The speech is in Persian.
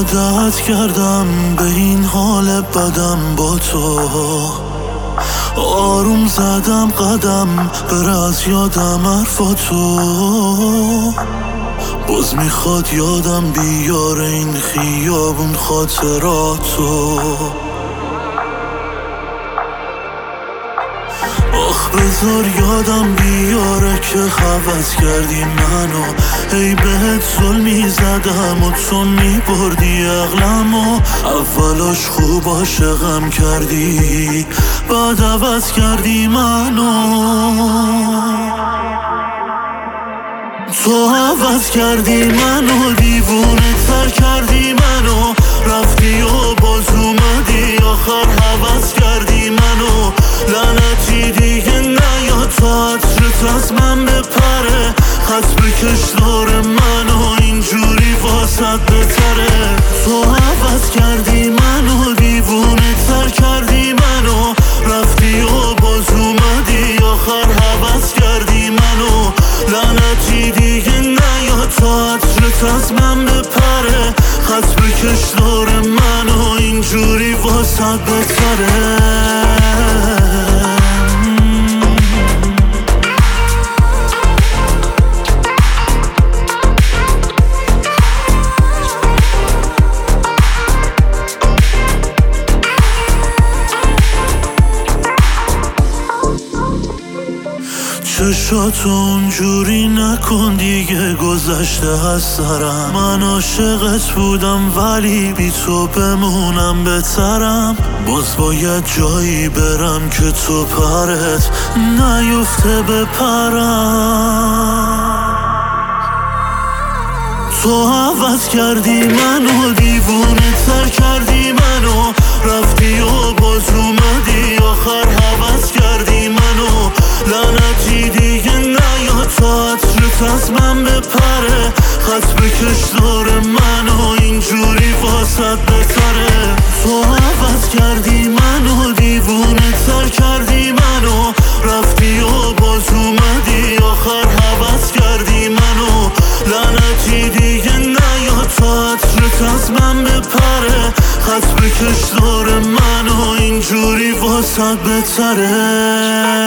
عادت کردم به این حال بدم با تو، آروم زدم قدم بره از یادم حرفاتو، باز میخواد یادم بیاره این خیابون خاطراتو. آخ بذار یادم بیاره که حوض کردی منو، ای بهت ظلمی زدم و تو میبردی عقلمو. اولاش خوب عاشقم کردی بعد عوض کردی منو، تو عوض کردی منو، دیوونه تر کردی منو، رفتی و باز اومدی آخر حوض کردی منو. لعنتی دیگه نیا تا عطرت از من بپره، خط بکش دور منو اینجوری واسط بتره. تو عوض کردی منو، دیوونه تر کردی منو، رفتی و باز اومدی آخر حوض کردی منو. لعنتی دیگه نیا تا عطرت از من بپره، خط بکش دور منو اینجوری واسط بتره. چشاتو اونجوری نکن دیگه، گذشته از سرم. من عاشقت بودم ولی بی تو بمونم بهترم. باز باید جایی برم که تو پرت نیفته بپرم. تو عوض کردی منو، دیوونه تر کردی منو، رفتی و باز اومدی آخر حوض کردی منو. لعنتی دیگه نیا تا عطرت از من بپره، خط بکش دور منو اینجوری واسط بتره. تو عوض کردی منو، دیوونه تر کردی منو، رفتی و باز اومدی آخر حوض کردی منو. لعنتی دیگه نیا تا عطرت از من بپره، خط بکش دور منو اینجوری واسط بتره.